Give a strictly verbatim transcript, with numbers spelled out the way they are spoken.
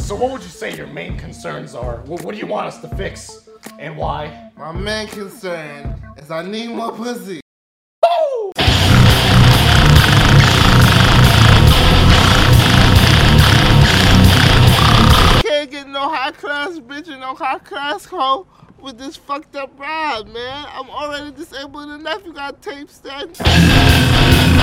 So what would you say your main concerns are? What, what do you want us to fix, and why? My main concern is I need more pussy. Woo! Can't get no high class bitch and no high class hoe with this fucked up ride, man. I'm already disabled enough. You got tape stand.